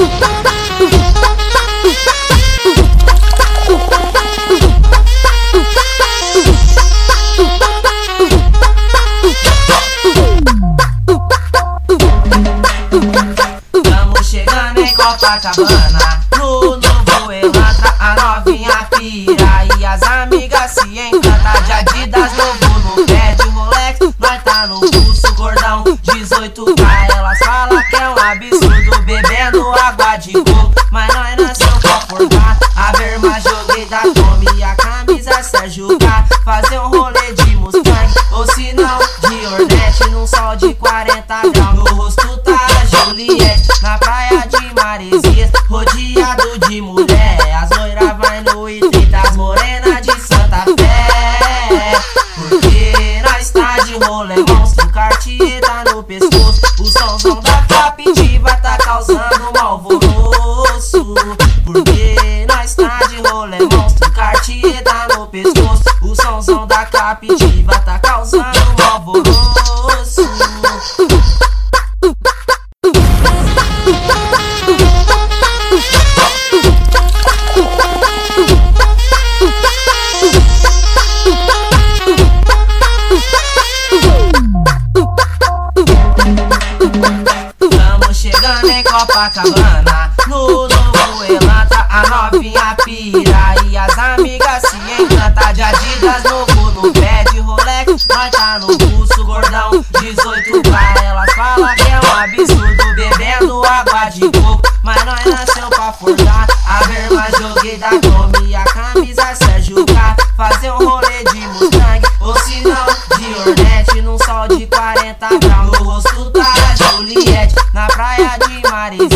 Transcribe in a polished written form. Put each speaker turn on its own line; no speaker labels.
Tamo chegando em Copacabana, no novo Elantra, a novinha pira e as amigas se encantam. De Adidas novo no pé de Rolex, nós tá no pulso gordão 18K. Elas falam que é um absurdo bebendo água de coco, mas nós nasceu pra forcar. A berma joguei da Tommy e a camisa Sérgio K. Fazer um rolê de Mustang ou se não de Hornet, num sol de 40 graus. No rosto tá a Juliette, na praia de Maresias, rodeado de mulher. As loiras vai no I30, as morenas de Santa Fé. Porque nós tá de rolê monstro, Cartier tá no pescoço. O somzão da Captiva tá causando um alvoroço. Porque nós tá de rolê monstro, Cartier tá no pescoço. O somzão da Captiva tá causando um alvoroço. Tamo chegando em Copacabana, no novo Elantra, a novinha pira e as amigas se encantam. De Adidas novo no pé de Rolex, nós tá no pulso gordão 18K. Elas falam que é um absurdo bebendo água de coco, mas nós nasceu pra forjar. A berma joguei da Tommy e a camisa Sérgio K. Fazer um rolê de Mustang ou se não de Hornet, num sol de 40 graus. No rosto tá a Juliette, na praia de Maresias,